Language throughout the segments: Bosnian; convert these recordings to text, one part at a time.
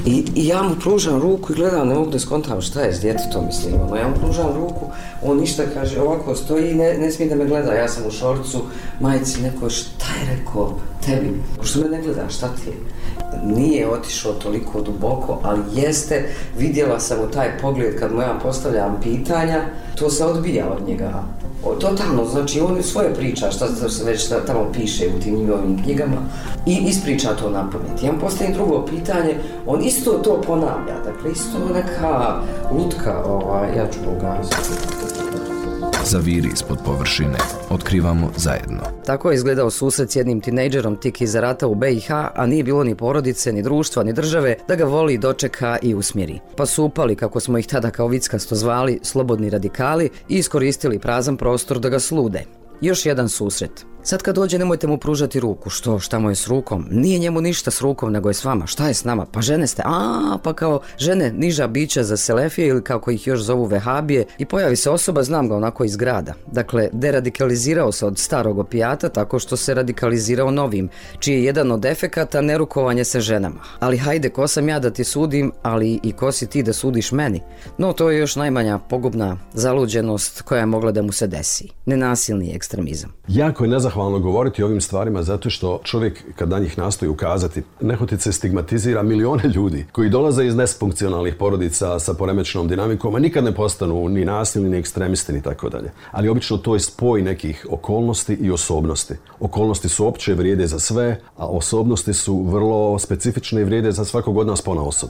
I ja mu pružam ruku i gledam, ne mogu da skontam šta je s djetetom, mislim, ja mu pružam ruku, on ništa kaže, ovako stoji i ne smije da me gleda, ja sam u šorcu, majici, neko, šta je rekao tebi, što me ne gleda, šta ti je? Nije otišao toliko duboko, ali jeste, vidjela sam u taj pogled kad mu ja postavljam pitanja, to se odbija od njega. Totalno, znači on svoje priča, šta se već tamo piše u tim njegovim knjigama i ispriča to na pamet. Ja mu postavim drugo pitanje, on isto to ponavlja, dakle isto neka lutka, ja ću pogaziti. Zaviri ispod površine. Otkrivamo zajedno. Tako je izgledao susret s jednim tinejdžerom tik iza rata u BiH, a nije bilo ni porodice, ni društva, ni države da ga voli, dočeka i usmjeri. Pa su upali, kako smo ih tada kao vickasto zvali, slobodni radikali i iskoristili prazan prostor da ga slude. Još jedan susret. Sad kad dođe nemojte mu pružati ruku. Šta mu je s rukom? Nije njemu ništa s rukom, nego je s vama. Šta je s nama? Pa žene ste. Pa kao žene, niža bića za selefije ili kako ih još zovu vehabije. I pojavi se osoba, znam ga onako iz grada. Dakle, deradikalizirao se od starog opijata tako što se radikalizirao novim, čiji je jedan od efekata nerukovanje se ženama. Ali hajde, ko sam ja da ti sudim, ali i ko si ti da sudiš meni? No, to je još najmanja pogubna zaluđenost koja je mogla da mu se desi. Nenasilni ekstremizam. Jako je nezahvalno govoriti o ovim stvarima zato što čovjek kad na njih nastoji ukazati nehotice stigmatizira milione ljudi koji dolaze iz nesfunkcionalnih porodica sa poremećenom dinamikom, a nikad ne postanu ni nasilni, ni ekstremisti, ni tako dalje. Ali obično to je spoj nekih okolnosti i osobnosti. Okolnosti su opće, vrijede za sve, a osobnosti su vrlo specifične i vrijede za svakog od nas ponaosob.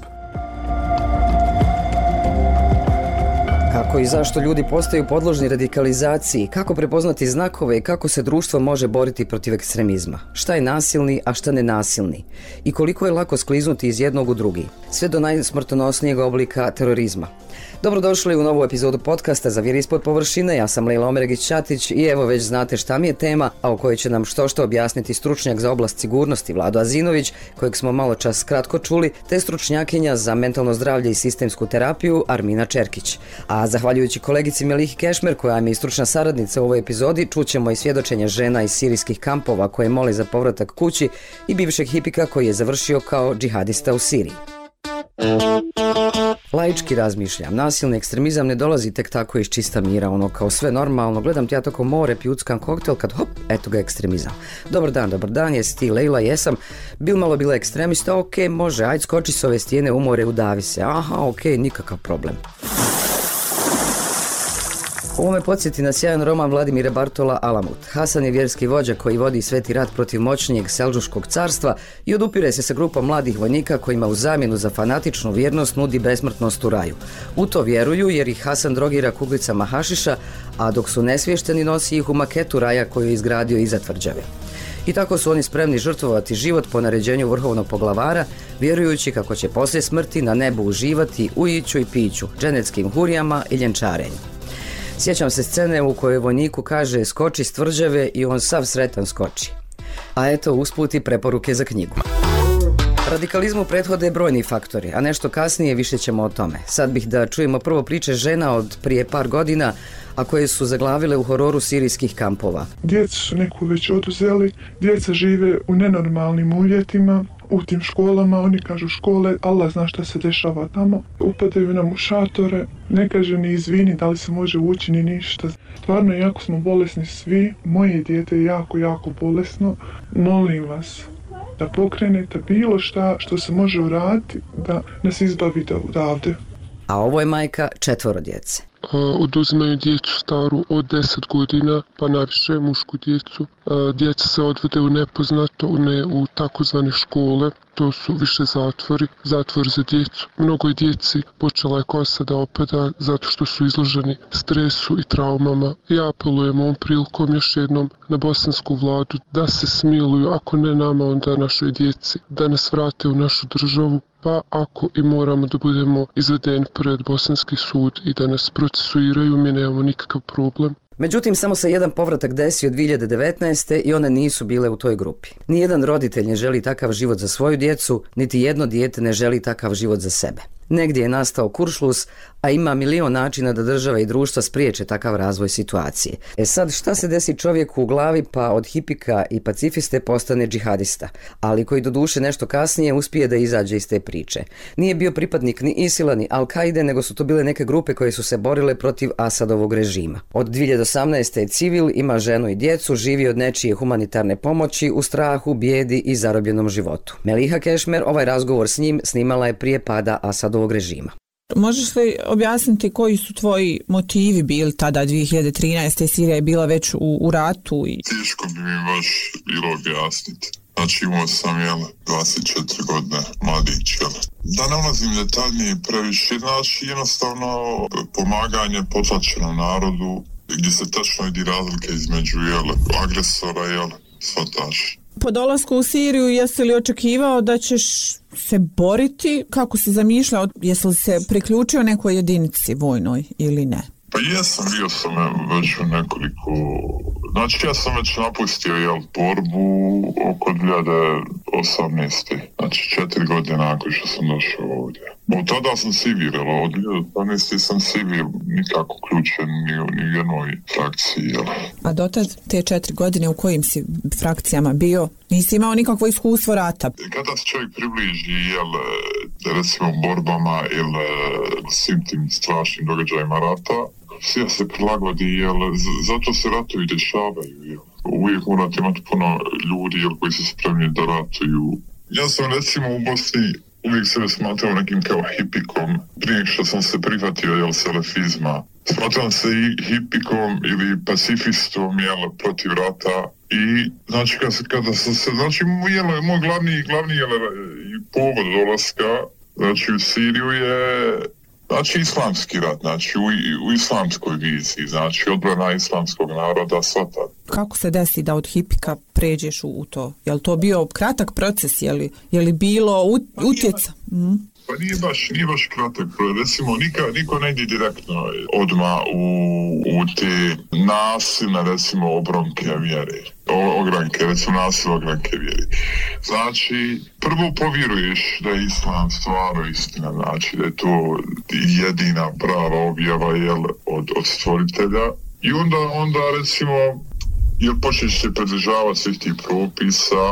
Kako i zašto ljudi postaju podložni radikalizaciji, kako prepoznati znakove i kako se društvo može boriti protiv ekstremizma. Šta je nasilni, a šta nenasilni? I koliko je lako skliznuti iz jednog u drugi, sve do najsmrtonosnijeg oblika terorizma. Dobrodošli u novu epizodu podcasta Zaviri ispod površine. Ja sam Lejla Omeregić-Ćatić i evo već znate šta mi je tema, a o kojoj će nam što objasniti stručnjak za oblast sigurnosti Vlado Azinović, kojeg smo malo čas kratko čuli, te stručnjakinja za mentalno zdravlje i sistemsku terapiju Armina Čerkić. A zahvaljujući kolegici Melihi Kešmer, koja mi je stručna saradnica u ovoj epizodi, čućemo i svjedočenje žena iz sirijskih kampova koje mole za povratak kući i bivšeg hipika koji je završio kao džihadista u Siriji. Laički razmišljam, nasilni ekstremizam ne dolazi tek tako iz čista mira, ono kao sve normalno, gledam ti ja toko more, pjuckam koktel, kad hop, eto ga ekstremizam. Dobar dan, jesi ti Lejla, jesam, malo bila ekstremista, ok, može, ajde skoči s ove stijene u more, udavi se, ok, nikakav problem. Ovo me podsjeti na sjajan roman Vladimira Bartola Alamut. Hasan je vjerski vođa koji vodi sveti rat protiv moćnijeg Selđuškog carstva i odupire se sa grupom mladih vojnika kojima u zamjenu za fanatičnu vjernost nudi besmrtnost u raju. U to vjeruju jer ih Hasan drogira kuglicama hašiša, a dok su nesvješteni nosi ih u maketu raja koju je izgradio iza tvrđave. I tako su oni spremni žrtvovati život po naređenju vrhovnog poglavara, vjerujući kako će poslije smrti na nebu uživati u iću i piću, dženeckim hurijama i ljenčarenju. Sjećam se scene u kojoj vojniku kaže skoči s tvrđave i on sav sretan skoči. A eto usput i preporuke za knjigu. Radikalizmu prethode brojni faktori, a nešto kasnije više ćemo o tome. Sad bih da čujemo prvo priče žena od prije par godina, a koje su zaglavile u hororu sirijskih kampova. Djeca su neku već oduzeli, djeca žive u nenormalnim uvjetima, u tim školama, oni kažu škole, Allah zna šta se dešava tamo. Upadaju nam u šatore, ne kaže ni izvini da li se može ući ni ništa. Stvarno, jako smo bolesni svi, moje dijete je jako bolesno. Molim vas da pokrenete bilo šta što se može uraditi da nas izbavite odavde. A ovo je majka 4 djece. Oduzimaju djecu staru od 10 godina, pa najviše mušku djecu. Djeca se odvode u nepoznato, ne u takozvane škole. To su više zatvor za djecu. Mnogo djeci počela je kosa da opada zato što su izloženi stresu i traumama. Ja apelujem ovom prilikom još jednom na bosansku vladu da se smiluju, ako ne nama, onda našoj djeci, da nas vrate u našu državu, pa ako i moramo da budemo izvedeni pred bosanski sud i da nas procesuiraju, mi nemamo nikakav problem. Međutim, samo se jedan povratak desio 2019. i one nisu bile u toj grupi. Nijedan roditelj ne želi takav život za svoju djecu, niti jedno dijete ne želi takav život za sebe. Negdje je nastao kuršlus, a ima milion načina da država i društva spriječe takav razvoj situacije. Sad, šta se desi čovjeku u glavi pa od hipika i pacifiste postane džihadista, ali koji doduše nešto kasnije uspije da izađe iz te priče. Nije bio pripadnik ni Isila ni Al-Kaide, nego su to bile neke grupe koje su se borile protiv Asadovog režima. Od 2018. je civil, ima ženu i djecu, živi od nečije humanitarne pomoći u strahu, bijedi i zarobljenom životu. Meliha Kešmer ovaj razgovor s njim snimala je prije pada Asadovog režima. Možeš li objasniti koji su tvoji motivi bili tada 2013. Sirija je bila već u ratu? Teško bi mi baš bilo objasniti. Znači imao sam 24 godine mladić. Da ne ulazim detaljnije previše, znači jednostavno pomaganje potlačenom narodu gdje se tačno vidi razlike između agresora i svataša. Po dolasku u Siriju jesi li očekivao da ćeš se boriti? Kako si zamišljao? Jesi li se priključio nekoj jedinici vojnoj ili ne? Pa jesam, bio sam već u nekoliko... Znači ja sam već napustio borbu oko 2018. Znači 4 godine nakon što sam došao ovdje. Od tada sam civil, od 2018. sam civil, nikako ključen ni u jednoj frakciji. A dotad te 4 godine u kojim si frakcijama bio? Nisi imao nikakvo iskustvo rata? Kada se čovjek približi, recimo borbama ili svim tim strašnim događajima rata, sve se prilagodi, zato se ratovi dešavaju. Uvijek morate imati puno ljudi koji su spremni da ratuju. Ja sam recimo u Bosni uvijek sebe smatrao nekim kao hipikom. Prije što sam se prihvatio salafizma, smatram se i hipikom ili pacifistom protiv rata. I znači kada sam se, znači moj glavni povod dolaska, znači u Siriju je znači islamski rat, znači u islamskoj viziji, znači odbrana islamskog naroda, svata. Kako se desi da od hipika pređeš u to? Je li to bio kratak proces? Je li bilo utjeca? Pa nije baš kratak. Recimo, niko ne ide direktno odmah u te nasilne, recimo, ogranke vjere. Ogranke vjere. Znači, prvo povjeruješ da je islam stvarno istina, znači da je to jedina prava objava od stvoritelja. I onda recimo, počneš se pridržavati svih tih propisa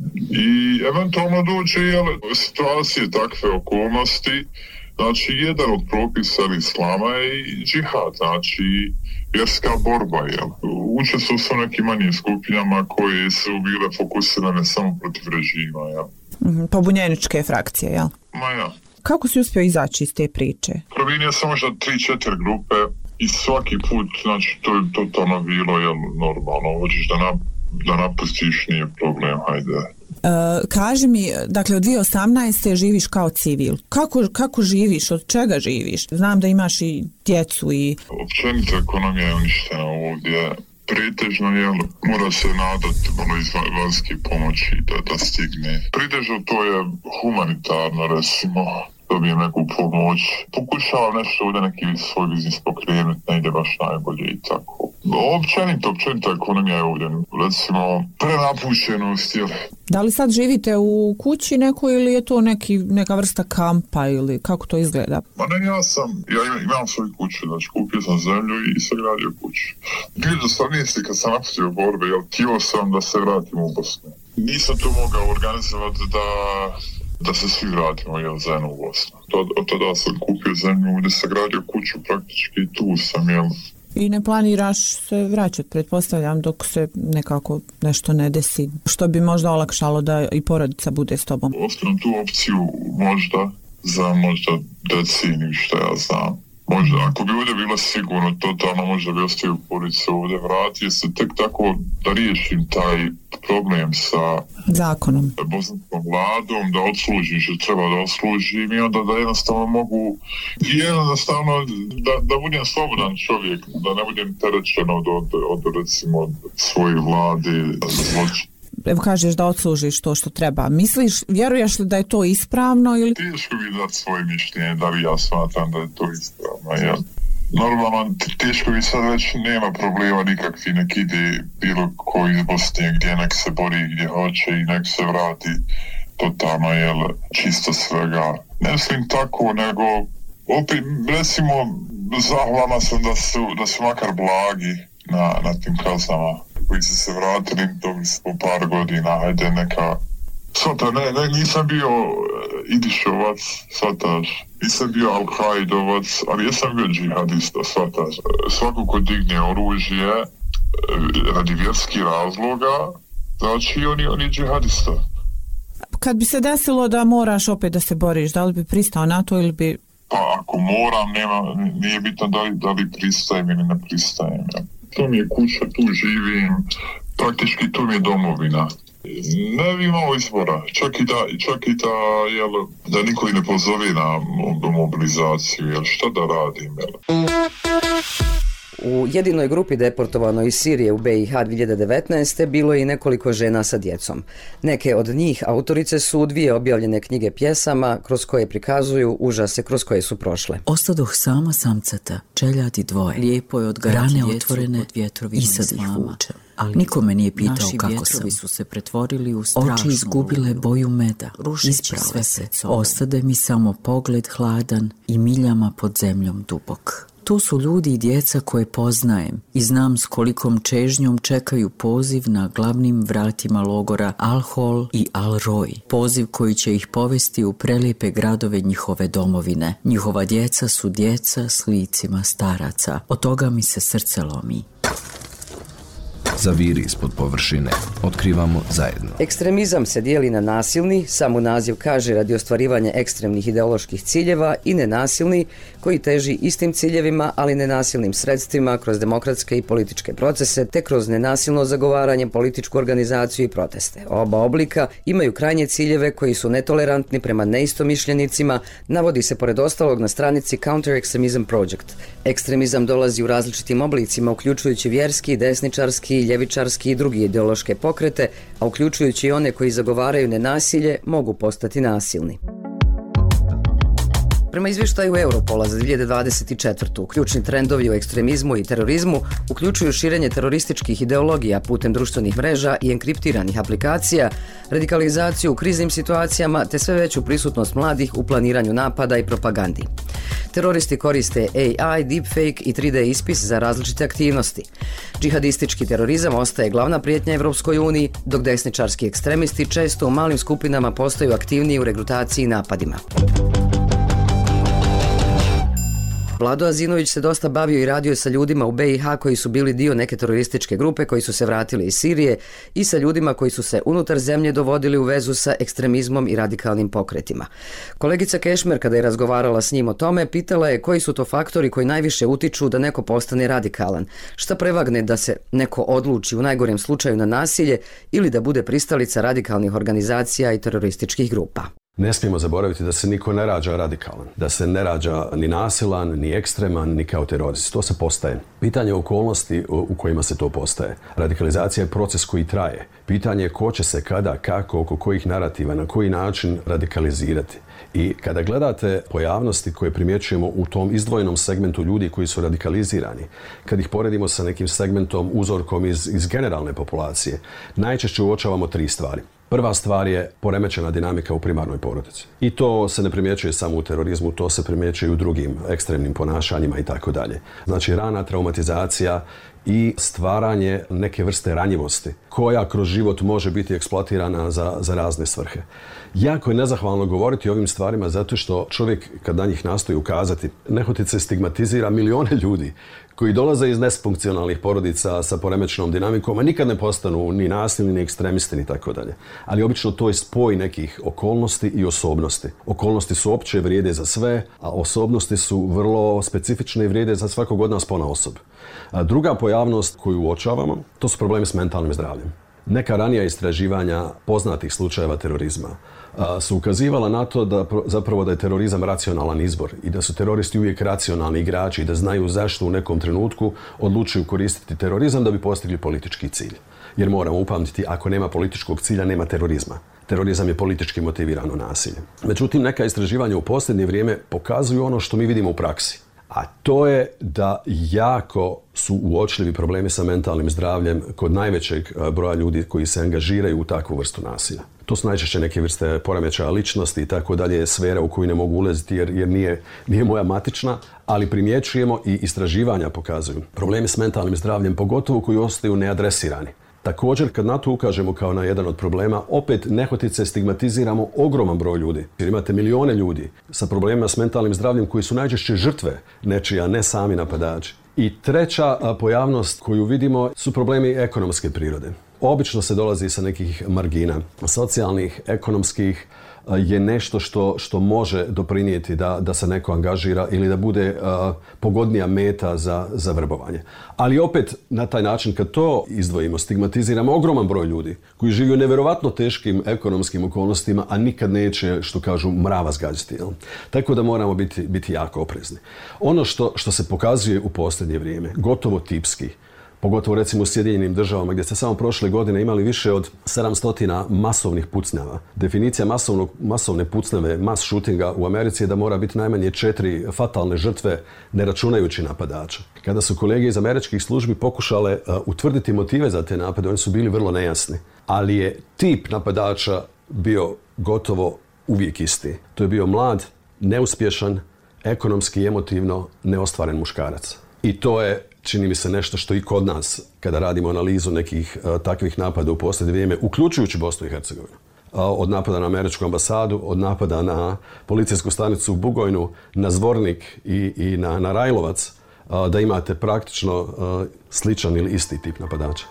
i eventualno dođe situacije, takve okolnosti. Znači, jedan od propisa islama je i džihad, znači vjerska borba. Učestvovao sam u nekim manjim skupinama koje su bile fokusirane samo protiv režima. Pobunjeničke frakcije, jel? Ma ja. Kako si uspio izaći iz te priče? Promijenio sam možda 3-4 grupe i svaki put, znači to je totalno bilo normalno. Hoćeš da napustiš, nije problem, hajde. Kaži mi, dakle od 2018. živiš kao civil. Kako živiš? Od čega živiš? Znam da imaš i djecu i... Općenito ekonomija je uništena ovdje. Pretežno mora se nadati iz vanjske pomoći da stigne. Pretežno to je humanitarno, recimo, dobijem neku pomoć. Pokušavam nešto ovdje neki svoj biznis pokrenuti, ne ide baš najbolje i tako. Općenito ekonomija je ovdje, recimo, prenapušenost. Da li sad živite u kući nekoj ili je to neka vrsta kampa ili kako to izgleda? Ma ne, ja imam svoju kuću, znači kupio sam zemlju i sagradio kuću. 2018. kad sam napustio borbe, htio sam da se vratim u Bosnu. Nisam to mogao organizovati da se svi vratimo zajedno u Bosnu. Od tada sam kupio zemlju gdje sagradio kuću, praktički tu sam, I ne planiraš se vraćati, pretpostavljam, dok se nekako nešto ne desi, što bi možda olakšalo da i porodica bude s tobom? Ostavim tu opciju možda deceniju, što ja znam. Možda, ako bi ovdje bilo sigurno, totalno možda bi ostavio porodicu ovdje, vratio se tek tako da riješim taj problem sa zakonom, bosanskom vladom, da odslužim što treba da odslužim i onda da jednostavno mogu da budem slobodan čovjek, da ne budem terećen od recimo svoje vlade zločina. Evo kažeš da odslužiš to što treba. Vjeruješ li da je to ispravno ili... Teško bi dati svoje mišljenje, da li ja smatram da je to ispravno, Normalno, teško bi sad već nema problema nikakvi, nek ide bilo koji iz Bosne gdje nek se bori gdje hoće i nek se vrati totalno čisto svega. Ne mislim tako, nego opet recimo zahvalna sam da su makar blagi na tim kaznama koji su se vratili, dobili su po par godina, hajde neka. Nisam bio Idišovac, shvataš, nisam bio Al-Kaidovac, ali jesam bio džihadista, shvataš. Svako ko digne oružje radi vjerskih razloga, znači on je džihadista. Kad bi se desilo da moraš opet da se boriš, da li bi pristao na to ili bi... Pa ako moram, nije bitno da li pristajem ili ne pristajem. To mi je kuća, tu živim, praktički tu mi je domovina. Ne bi imao izbora, čak i da niko ne pozove na mobilizaciju, jel šta da radim, jel? U jedinoj grupi deportovanoj iz Sirije u BiH 2019. bilo je i nekoliko žena sa djecom. Neke od njih autorice su 2 objavljene knjige pjesama kroz koje prikazuju užase kroz koje su prošle. Ostadoh sama samcata, čeljadi 2, lijepo je odgajati rane otvorene, i sad ih vučem. Ali nikome nije pitao kako sam. Su se pretvorili u strašnu oči izgubile boju meda, isprale se. Ostade mi samo pogled hladan i miljama pod zemljom dubok. Tu su ljudi i djeca koje poznajem i znam s kolikom čežnjom čekaju poziv na glavnim vratima logora Al-Hol i Al-Roj. Poziv koji će ih povesti u prelijepe gradove njihove domovine. Njihova djeca su djeca s licima staraca. Od toga mi se srce lomi. Zaviri ispod površine. Otkrivamo zajedno. Ekstremizam se dijeli na nasilni, samo naziv kaže radi ostvarivanja ekstremnih ideoloških ciljeva, i nenasilni, koji teži istim ciljevima, ali nenasilnim sredstvima kroz demokratske i političke procese, te kroz nenasilno zagovaranje, političku organizaciju i proteste. Oba oblika imaju krajnje ciljeve koji su netolerantni prema neistomišljenicima, navodi se pored ostalog na stranici Counter Extremism Project. Ekstremizam dolazi u različitim oblicima, uključujući vjerski, desničarski, ljevičarski i drugi ideološke pokrete, a uključujući i one koji zagovaraju nenasilje, mogu postati nasilni. Prema izvještaju Europola za 2024. ključni trendovi u ekstremizmu i terorizmu uključuju širenje terorističkih ideologija putem društvenih mreža i enkriptiranih aplikacija, radikalizaciju u kriznim situacijama te sve veću prisutnost mladih u planiranju napada i propagandi. Teroristi koriste AI, deepfake i 3D ispis za različite aktivnosti. Džihadistički terorizam ostaje glavna prijetnja Evropskoj uniji, dok desničarski ekstremisti često u malim skupinama postaju aktivniji u regrutaciji i napadima. Vlado Azinović se dosta bavio i radio sa ljudima u BiH koji su bili dio neke terorističke grupe koji su se vratili iz Sirije i sa ljudima koji su se unutar zemlje dovodili u vezu sa ekstremizmom i radikalnim pokretima. Kolegica Kešmer, kada je razgovarala s njim o tome, pitala je koji su to faktori koji najviše utiču da neko postane radikalan. Šta prevagne da se neko odluči u najgorem slučaju na nasilje ili da bude pristalica radikalnih organizacija i terorističkih grupa. Ne smijemo zaboraviti da se niko ne rađa radikalan, da se ne rađa ni nasilan, ni ekstreman, ni kao terorist. To se postaje. Pitanje okolnosti u kojima se to postaje. Radikalizacija je proces koji traje. Pitanje je ko će se kada, kako, oko kojih narativa, na koji način radikalizirati. I kada gledate pojavnosti koje primjećujemo u tom izdvojenom segmentu ljudi koji su radikalizirani, kad ih poredimo sa nekim segmentom, uzorkom iz generalne populacije, najčešće uočavamo 3 stvari. Prva stvar je poremećena dinamika u primarnoj porodici. I to se ne primjećuje samo u terorizmu, to se primjećuje i u drugim ekstremnim ponašanjima i tako dalje. Znači rana traumatizacija i stvaranje neke vrste ranjivosti koja kroz život može biti eksploatirana za razne svrhe. Jako je nezahvalno govoriti o ovim stvarima zato što čovjek kad na njih nastoji ukazati, nehotice stigmatizira milijone ljudi koji dolaze iz nesfunkcionalnih porodica sa poremećenom dinamikom, a nikad ne postanu ni nasilni, ni ekstremisti, ni tako dalje. Ali obično to je spoj nekih okolnosti i osobnosti. Okolnosti su opće, vrijede za sve, a osobnosti su vrlo specifične i vrijede za svakog od nas ponaosob. Druga pojavnost koju uočavamo, to su problemi s mentalnim zdravljem. Neka ranija istraživanja poznatih slučajeva terorizma su ukazivala na to da zapravo da je terorizam racionalan izbor i da su teroristi uvijek racionalni igrači i da znaju zašto u nekom trenutku odlučuju koristiti terorizam da bi postigli politički cilj. Jer moramo upamtiti, ako nema političkog cilja, nema terorizma. Terorizam je politički motivirano nasilje. Međutim, neka istraživanja u posljednje vrijeme pokazuju ono što mi vidimo u praksi. A to je da jako su uočljivi problemi sa mentalnim zdravljem kod najvećeg broja ljudi koji se angažiraju u takvu vrstu nasilja. To su najčešće neke vrste poremećaja ličnosti i tako dalje, sfera u koju ne mogu ulaziti jer nije moja matična, ali primjećujemo i istraživanja pokazuju problemi s mentalnim zdravljem, pogotovo koji ostaju neadresirani. Također, kad na to ukažemo kao na jedan od problema, opet nehotice stigmatiziramo ogroman broj ljudi. Jer imate milijone ljudi sa problemima s mentalnim zdravljem koji su najčešće žrtve nečija, ne sami napadači. I treća pojavnost koju vidimo su problemi ekonomske prirode. Obično se dolazi sa nekih margina, socijalnih, ekonomskih, je nešto što može doprinijeti da se neko angažira ili da bude pogodnija meta za vrbovanje. Ali opet na taj način kad to izdvojimo, stigmatiziramo ogroman broj ljudi koji žive u nevjerovatno teškim ekonomskim okolnostima, a nikad neće, što kažu, mrava zgađati. Tako da moramo biti jako oprezni. Ono što se pokazuje u posljednje vrijeme, gotovo tipski, pogotovo recimo u Sjedinjenim državama gdje ste samo prošle godine imali više od 700 masovnih pucnjava. Definicija masovne pucnjave, mass shootinga u Americi je da mora biti najmanje 4 fatalne žrtve ne računajući napadača. Kada su kolege iz američkih službi pokušale utvrditi motive za te napade, oni su bili vrlo nejasni. Ali je tip napadača bio gotovo uvijek isti. To je bio mlad, neuspješan, ekonomski i emotivno neostvaren muškarac. I to je, čini mi se, nešto što i kod nas, kada radimo analizu nekih takvih napada u posljednje vrijeme, uključujući Bosnu i Hercegovinu, od napada na američku ambasadu, od napada na policijsku stanicu u Bugojnu, na Zvornik i na Rajlovac, da imate praktično sličan ili isti tip napadača.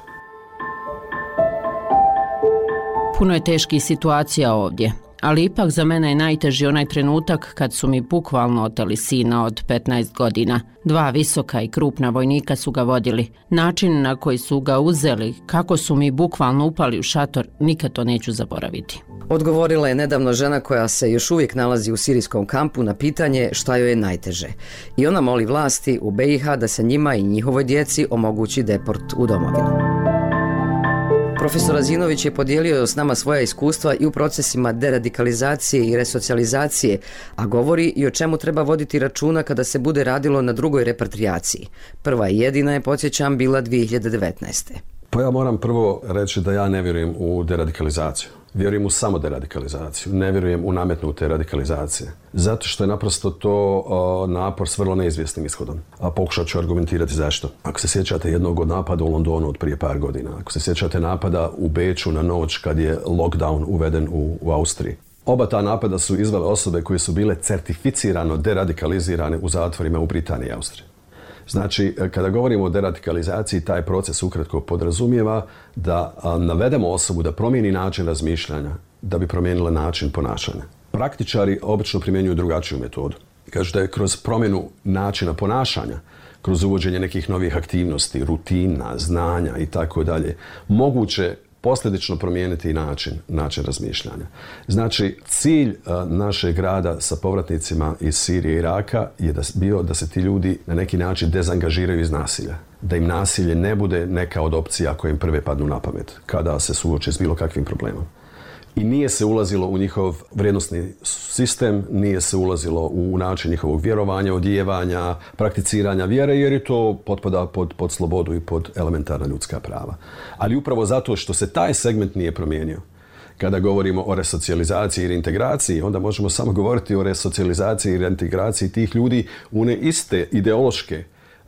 Puno je teških situacija ovdje, ali ipak za mene je najteži onaj trenutak kad su mi bukvalno oteli sina od 15 godina. 2 visoka i krupna vojnika su ga vodili. Način na koji su ga uzeli, kako su mi bukvalno upali u šator, nikad to neću zaboraviti. Odgovorila je nedavno žena koja se još uvijek nalazi u sirijskom kampu na pitanje šta joj je najteže. I ona moli vlasti u BiH da se njima i njihovoj djeci omogući deport u domovinu. Profesor Azinović je podijelio s nama svoja iskustva i u procesima deradikalizacije i resocijalizacije, a govori i o čemu treba voditi računa kada se bude radilo na drugoj repatriaciji. Prva i jedina je, podsjećam, bila 2019. Pa ja moram prvo reći da ja ne vjerujem u deradikalizaciju. Vjerujem u samo deradikalizaciju. Ne vjerujem u nametnute radikalizacije. Zato što je naprosto to napor s vrlo neizvjesnim ishodom. A pokušat ću argumentirati zašto. Ako se sjećate jednog od napada u Londonu od prije par godina, ako se sjećate napada u Beču na noć kad je lockdown uveden u Austriji. Oba ta napada su izvele osobe koje su bile certificirano deradikalizirane u zatvorima u Britaniji i Austriji. Znači, kada govorimo o deradikalizaciji, taj proces ukratko podrazumijeva da navedemo osobu da promijeni način razmišljanja, da bi promijenila način ponašanja. Praktičari obično primjenjuju drugačiju metodu. Kažu da je kroz promjenu načina ponašanja, kroz uvođenje nekih novih aktivnosti, rutina, znanja i tako dalje, moguće posljedično promijeniti način razmišljanja. Znači, cilj našeg rada sa povratnicima iz Sirije i Iraka je bio da se ti ljudi na neki način dezangažiraju iz nasilja. Da im nasilje ne bude neka od opcija koje im prve padnu na pamet kada se suoče s bilo kakvim problemom. I nije se ulazilo u njihov vrijednosni sistem, nije se ulazilo u način njihovog vjerovanja, odijevanja, prakticiranja vjere, jer je to potpada pod slobodu i pod elementarna ljudska prava. Ali upravo zato što se taj segment nije promijenio, kada govorimo o resocijalizaciji i reintegraciji, onda možemo samo govoriti o resocijalizaciji i reintegraciji tih ljudi u one iste ideološke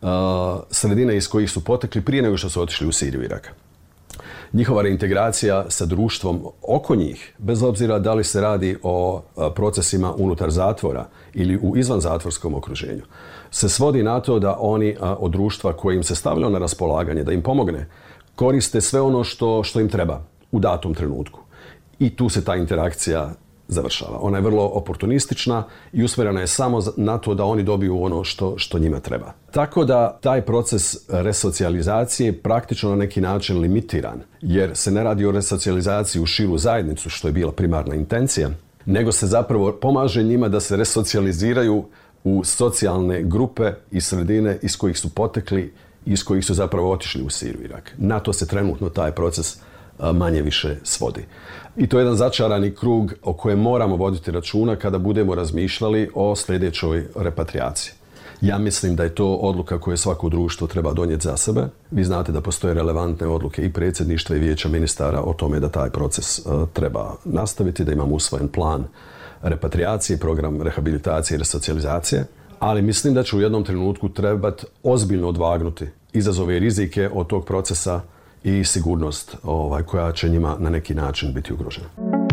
sredine iz kojih su potekli prije nego što su otišli u Siriju i Irak. Njihova reintegracija sa društvom oko njih, bez obzira da li se radi o procesima unutar zatvora ili u izvanzatvorskom okruženju, se svodi na to da oni od društva koje im se stavljalo na raspolaganje, da im pomogne, koriste sve ono što im treba u datom trenutku. I tu se ta interakcija završava. Ona je vrlo oportunistična i usmjerena je samo na to da oni dobiju ono što njima treba. Tako da taj proces resocijalizacije je praktično na neki način limitiran, jer se ne radi o resocijalizaciji u širu zajednicu, što je bila primarna intencija, nego se zapravo pomaže njima da se resocijaliziraju u socijalne grupe i sredine iz kojih su potekli i iz kojih su zapravo otišli u Siriju i Irak. Na to se trenutno taj proces manje više svodi. I to je jedan začarani krug o kojem moramo voditi računa kada budemo razmišljali o sljedećoj repatriaciji. Ja mislim da je to odluka koju svako društvo treba donijeti za sebe. Vi znate da postoje relevantne odluke i predsjedništva i vijeća ministara o tome da taj proces treba nastaviti, da imamo usvojen plan repatriacije, program rehabilitacije i resocijalizacije, ali mislim da će u jednom trenutku trebati ozbiljno odvagnuti izazove i rizike od tog procesa i sigurnost koja će njima na neki način biti ugrožena.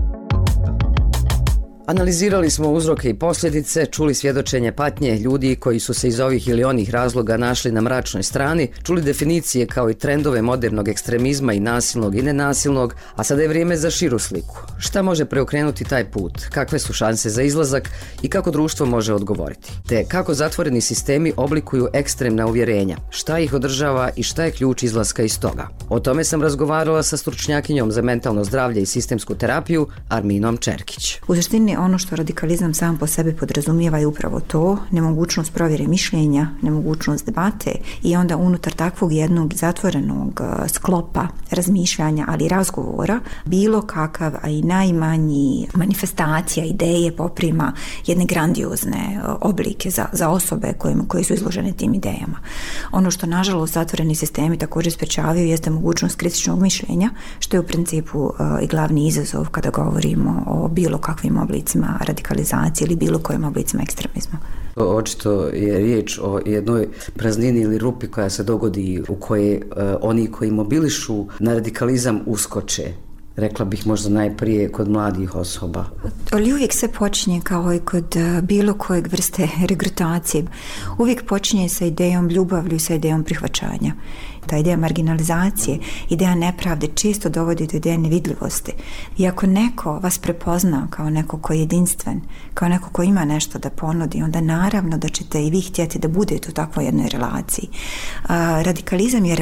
Analizirali smo uzroke i posljedice, čuli svjedočenje patnje ljudi koji su se iz ovih ili onih razloga našli na mračnoj strani, čuli definicije kao i trendove modernog ekstremizma i nasilnog i nenasilnog, a sada je vrijeme za širu sliku. Šta može preokrenuti taj put? Kakve su šanse za izlazak i kako društvo može odgovoriti? Te kako zatvoreni sistemi oblikuju ekstremna uvjerenja? Šta ih održava i šta je ključ izlaska iz toga? O tome sam razgovarala sa stručnjakinjom za mentalno zdravlje i sistemsku terapiju Arminom Čerkić. U suštini ono što radikalizam sam po sebi podrazumijeva je upravo to, nemogućnost provjere mišljenja, nemogućnost debate i onda unutar takvog jednog zatvorenog sklopa razmišljanja, ali i razgovora, bilo kakav, a i najmanji manifestacija, ideje poprima jedne grandiozne oblike za osobe koje su izložene tim idejama. Ono što nažalost zatvoreni sistemi također sprečavaju jeste mogućnost kritičnog mišljenja, što je u principu i glavni izazov kada govorimo o bilo kakvim oblicima radikalizacije ili bilo kojim oblicima ekstremizma. Očito je riječ o jednoj praznini ili rupi koja se dogodi u kojoj oni koji mobilišu na radikalizam uskoče. Rekla bih možda najprije kod mladih osoba. Ali uvijek se počinje kao i kod bilo kojeg vrste regrutacije. Uvijek počinje sa idejom ljubavlju i sa idejom prihvaćanja. Ta ideja marginalizacije, ideja nepravde često dovodi do ideje nevidljivosti. I ako neko vas prepozna kao neko ko je jedinstven, kao neko ko ima nešto da ponudi, onda naravno da ćete i vi htjeti da budete u takvoj jednoj relaciji. Radikalizam je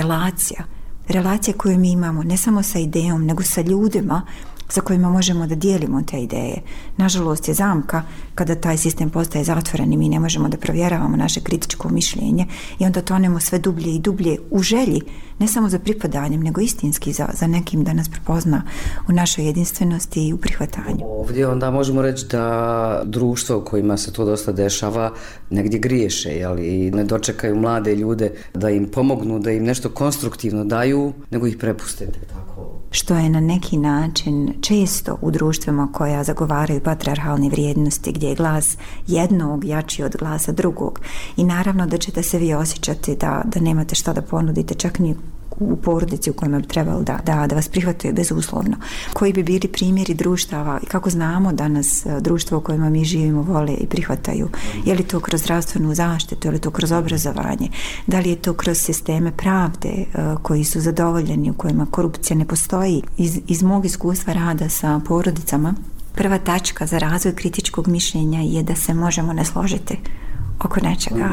relacija koju mi imamo ne samo sa idejom, nego sa ljudima sa kojima možemo da dijelimo te ideje. Nažalost je zamka kada taj sistem postaje zatvoren i mi ne možemo da provjeravamo naše kritičko mišljenje i onda tonemo sve dublje i dublje u želji, ne samo za pripadanjem, nego istinski za nekim da nas prepozna u našoj jedinstvenosti i u prihvatanju. Ovdje onda možemo reći da društvo u kojima se to dosta dešava negdje griješe, i ne dočekaju mlade ljude da im pomognu, da im nešto konstruktivno daju, nego ih prepuste tako. Što je na neki način često u društvima koja zagovaraju patrijarhalne vrijednosti, gdje je glas jednog jači od glasa drugog. I naravno da ćete se vi osjećati da nemate šta da ponudite, čak ni u porodici u kojima bi trebalo da vas prihvataju bezuslovno. Koji bi bili primjeri društava i kako znamo danas društvo u kojima mi živimo vole i prihvataju? Je li to kroz zdravstvenu zaštitu, je li to kroz obrazovanje? Da li je to kroz sisteme pravde koji su zadovoljeni, u kojima korupcija ne postoji? Iz mog iskustva rada sa porodicama, prva tačka za razvoj kritičkog mišljenja je da se možemo ne složiti oko nečega.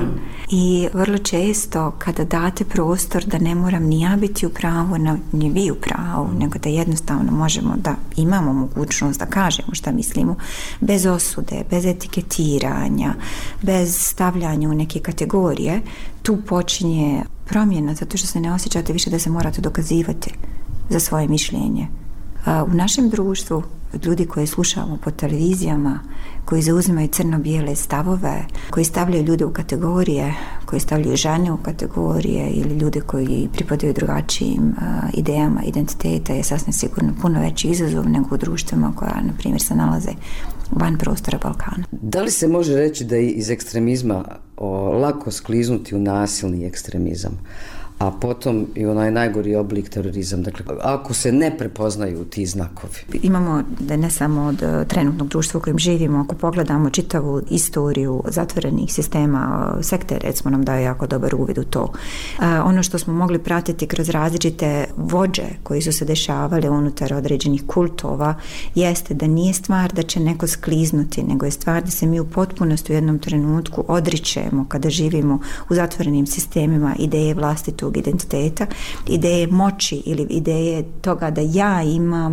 I vrlo često kada date prostor da ne moram ni ja biti u pravu, ni vi u pravu, nego da jednostavno možemo da imamo mogućnost da kažemo šta mislimo, bez osude, bez etiketiranja, bez stavljanja u neke kategorije, tu počinje promjena, zato što se ne osjećate više da se morate dokazivati za svoje mišljenje. U našem društvu, ljudi koji slušamo po televizijama, koji zauzimaju crno-bijele stavove, koji stavljaju ljude u kategorije, koji stavljaju žene u kategorije ili ljude koji pripadaju drugačijim idejama identiteta, je sasvim sigurno puno veći izazov nego u društvima koja, na primjer, se nalaze van prostora Balkana. Da li se može reći da je iz ekstremizma lako skliznuti u nasilni ekstremizam, a potom i onaj najgori oblik terorizam, dakle, ako se ne prepoznaju ti znakovi? Imamo da ne samo od trenutnog društva u kojem živimo, ako pogledamo čitavu istoriju zatvorenih sistema, sekte recimo nam daje jako dobar uvid u to. Ono što smo mogli pratiti kroz različite vođe koji su se dešavali unutar određenih kultova jeste da nije stvar da će neko skliznuti, nego je stvar da se mi u potpunosti u jednom trenutku odričemo kada živimo u zatvorenim sistemima ideje vlastitog identiteta, ideje moći ili ideje toga da ja imam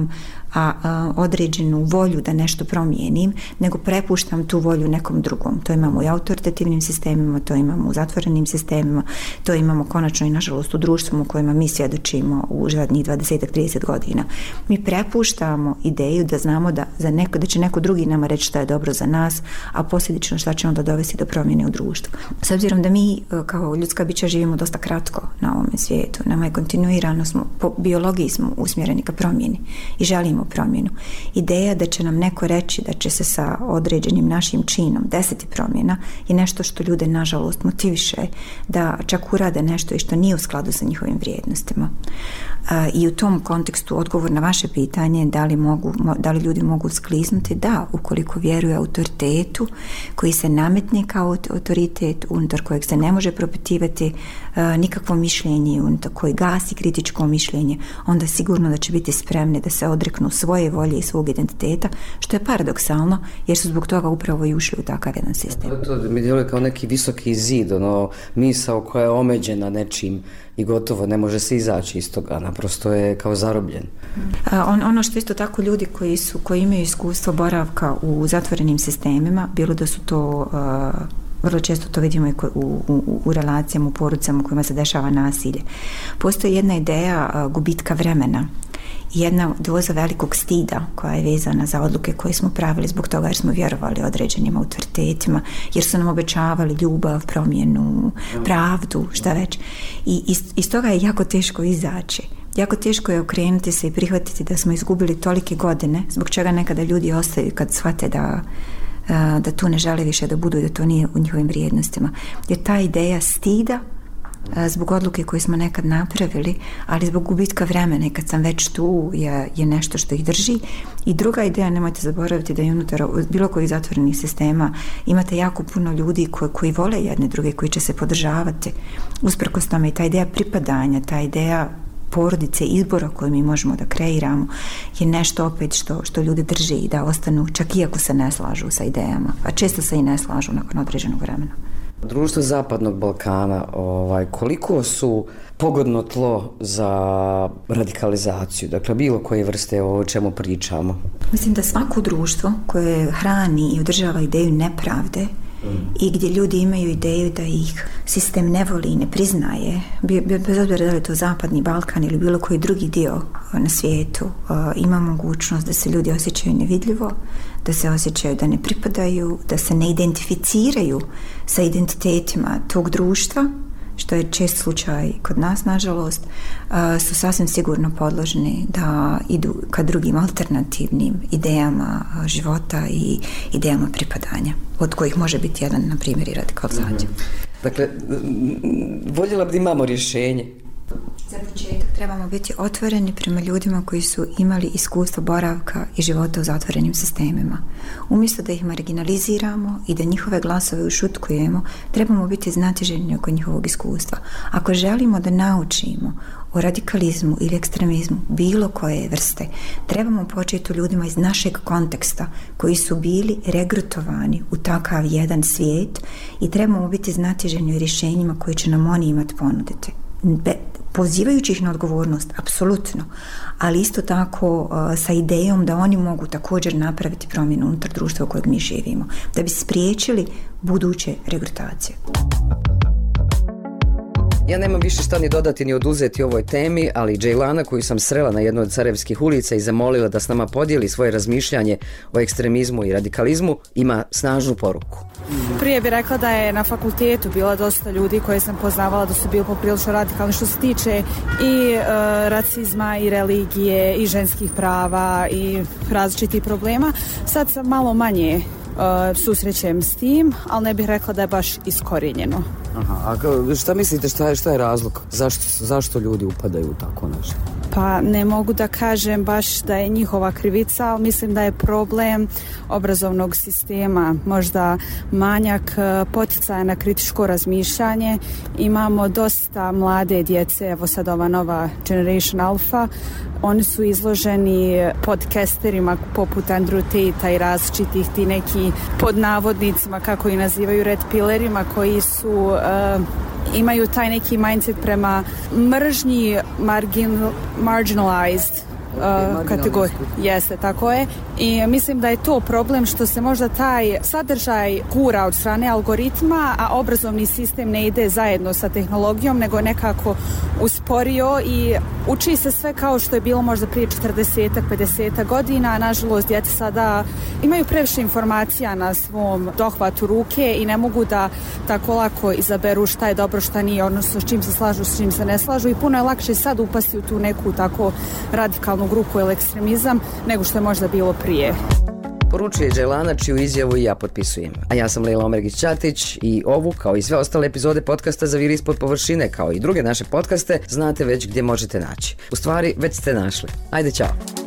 određenu volju da nešto promijenim, nego prepuštam tu volju nekom drugom. To imamo i autoritativnim sistemima, to imamo u zatvorenim sistemima, to imamo konačno i nažalost u društvu u kojima mi svjedočimo u zadnjih 20-30 godina. Mi prepuštamo ideju da znamo da će neko drugi nama reći šta je dobro za nas, a posljedično šta će onda dovesti do promjene u društvu. S obzirom da mi kao ljudska bića živimo dosta kratko na ovome svijetu, nama je kontinuirano, po biologiji smo usmjereni ka promjeni i želimo promjenu. Ideja da će nam neko reći da će se sa određenim našim činom desiti promjena je nešto što ljude nažalost motiviše da čak urade nešto i što nije u skladu sa njihovim vrijednostima. I u tom kontekstu odgovor na vaše pitanje da li ljudi mogu skliznuti, da, ukoliko vjeruje autoritetu koji se nametne kao autoritet, unutar kojeg se ne može propitivati nikakvo mišljenje, unutar koji gasi kritičko mišljenje, onda sigurno da će biti spremni da se odreknu svoje volje i svog identiteta, što je paradoksalno, jer su zbog toga upravo i ušli u takav jedan sistem. To mi djeluje kao neki visoki zid, misao koja je omeđena nečim i gotovo ne može se izaći iz toga, naprosto je kao zarobljen. Ono što isto tako ljudi koji imaju iskustvo boravka u zatvorenim sistemima, bilo da su to vrlo često to vidimo i u relacijama, u porodicama u kojima se dešava nasilje. Postoji jedna ideja gubitka vremena i jedna doza velikog stida koja je vezana za odluke koje smo pravili zbog toga jer smo vjerovali određenim autoritetima, jer su nam obećavali ljubav, promjenu, pravdu, šta već. I iz toga je jako teško izaći. Jako teško je okrenuti se i prihvatiti da smo izgubili tolike godine, zbog čega nekada ljudi ostaju kad shvate da tu ne žele više da budu i da to nije u njihovim vrijednostima. Jer ta ideja stida zbog odluke koje smo nekad napravili, ali zbog gubitka vremena i kad sam već tu je nešto što ih drži. I druga ideja, nemojte zaboraviti da je unutar bilo kojih zatvorenih sistema imate jako puno ljudi koji vole jedne druge, koji će se podržavati usprkos tome, i ta ideja pripadanja, ta ideja porodice, izbora koje mi možemo da kreiramo je nešto opet što ljudi drži i da ostanu čak iako se ne slažu sa idejama, a često se i ne slažu nakon određenog vremena. Društvo Zapadnog Balkana, koliko su pogodno tlo za radikalizaciju, dakle bilo koje vrste o čemu pričamo? Mislim da svako društvo koje hrani i održava ideju nepravde i gdje ljudi imaju ideju da ih sistem ne voli i ne priznaje, bez obzira da li je to Zapadni Balkan ili bilo koji drugi dio na svijetu, ima mogućnost da se ljudi osjećaju nevidljivo, da se osjećaju da ne pripadaju, da se ne identificiraju sa identitetima tog društva, što je čest slučaj kod nas, nažalost, su sasvim sigurno podložni da idu ka drugim alternativnim idejama života i idejama pripadanja, od kojih može biti jedan, na primjer, i radikalizacija. Dakle, voljela bi da imamo rješenje. Za početak trebamo biti otvoreni prema ljudima koji su imali iskustvo boravka i života u zatvorenim sistemima. Umjesto da ih marginaliziramo i da njihove glasove ušutkujemo, trebamo biti znatiželjni oko njihovog iskustva. Ako želimo da naučimo o radikalizmu ili ekstremizmu bilo koje vrste, trebamo početi u ljudima iz našeg konteksta koji su bili regrutovani u takav jedan svijet i trebamo biti znatiželjni u rješenjima koje će nam oni imati ponuditi. Pozivajući ih na odgovornost, apsolutno, ali isto tako sa idejom da oni mogu također napraviti promjenu unutar društva u kojeg mi živimo, da bi spriječili buduće regrutacije. Ja nemam više šta ni dodati ni oduzeti ovoj temi, ali Džejlana, koju sam srela na jednoj od Sarajevskih ulica i zamolila da s nama podijeli svoje razmišljanje o ekstremizmu i radikalizmu, ima snažnu poruku. Prije bih rekla da je na fakultetu bilo dosta ljudi koje sam poznavala da su bili poprilično radikalni što se tiče i racizma i religije i ženskih prava i različitih problema. Sad sam malo manje susrećem s tim, ali ne bih rekla da je baš iskorijenjeno. Aha, a šta mislite, šta je razlog? Zašto ljudi upadaju u tako nešto? Pa ne mogu da kažem baš da je njihova krivica, ali mislim da je problem obrazovnog sistema, možda manjak poticaja na kritičko razmišljanje. Imamo dosta mlade djece, evo sad ova nova Generation Alpha, oni su izloženi podcasterima poput Andrew Tate i različitih ti neki pod navodnicima, kako ih nazivaju, red pillerima, koji su imaju taj neki mindset prema mržnji marginalized kategorija. Jeste, tako je. I mislim da je to problem što se možda taj sadržaj gura od strane algoritma, a obrazovni sistem ne ide zajedno sa tehnologijom, nego nekako usporio i uči se sve kao što je bilo možda prije 40-50 godina. Nažalost, djeca sada imaju previše informacija na svom dohvatu ruke i ne mogu da tako lako izaberu šta je dobro, šta nije, odnosno s čim se slažu, s čim se ne slažu i puno je lakše sad upasti u tu neku tako radikalnu grupu ili ekstremizam nego što je možda bilo prije. Poručuje Dželana, čiju izjavu i ja potpisujem. A ja sam Lejla Omergić-Ćatić i ovu, kao i sve ostale epizode podcasta Zaviri ispod površine, kao i druge naše podcaste, znate već gdje možete naći. U stvari, već ste našli. Ajde, čao!